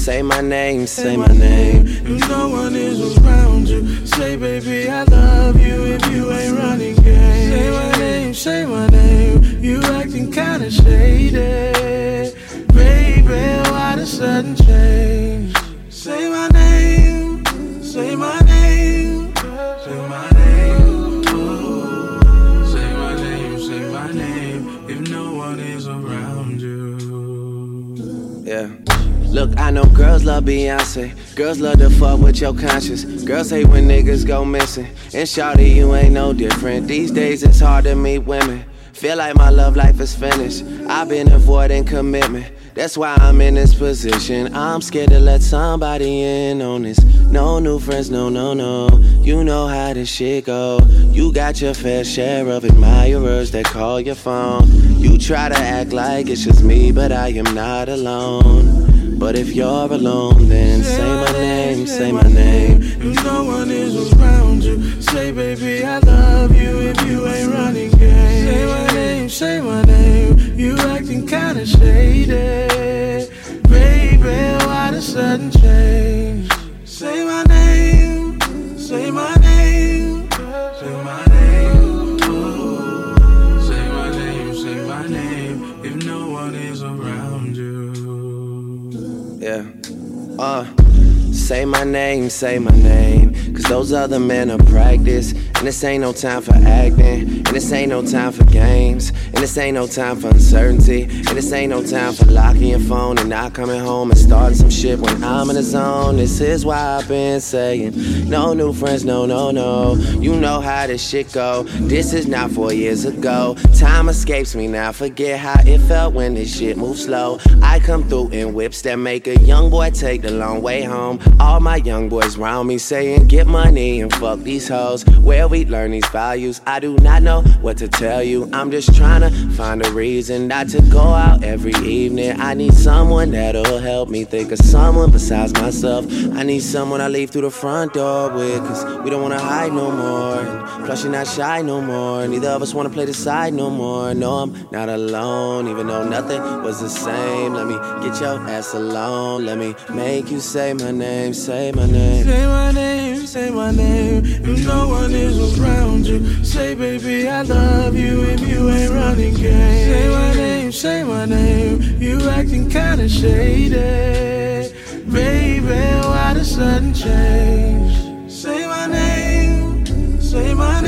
Say my name, say my name. If no one is around you, say baby I love you if you ain't running game. Say my name, say my name. You acting kinda shady, baby, why the sudden change? Say my name, say my name, say my name. Oh, say my name, say my name. If no one is around you. Yeah. Look, I know girls love Beyonce. Girls love to fuck with your conscience. Girls hate when niggas go missing. And shawty, you ain't no different. These days it's hard to meet women. Feel like my love life is finished. I've been avoiding commitment. That's why I'm in this position. I'm scared to let somebody in on this. No new friends, no, no, no. You know how this shit go. You got your fair share of admirers that call your phone. You try to act like it's just me, but I am not alone. But if you're alone, then say my name, say my name. If no one is around you, say baby I love you if you ain't running game. Say my name, say my name. You acting kinda shady, baby, why the sudden change? Say my name, say my name, say my name. Oh, say my name, say my name. If no one is around you. Yeah. Say my name, say my name. Cause those other men are practice. And this ain't no time for acting. And this ain't no time for games. And this ain't no time for uncertainty. And this ain't no time for locking your phone and not coming home and starting some shit when I'm in the zone. This is why I've been saying no new friends, no, no, no. You know how this shit go. This is not 4 years ago. Time escapes me now. Forget how it felt when this shit moved slow. I come through in whips that make a young boy take the long way home. All my young boys round me saying get money and fuck these hoes. Where we learn these values, I do not know what to tell you. I'm just trying to find a reason not to go out every evening. I need someone that'll help me think of someone besides myself. I need someone I leave through the front door with. Cause we don't wanna hide no more. And plus you're not shy no more. Neither of us wanna play the side no more. No, I'm not alone, even though nothing was the same. Let me get your ass alone. Let me make you say my name, say my name. Say my name, say my name. If no one is around you, say baby I love you if you ain't running game. Say my name, say my name. You acting kinda shady, baby, why the sudden change? Say my name, say my name.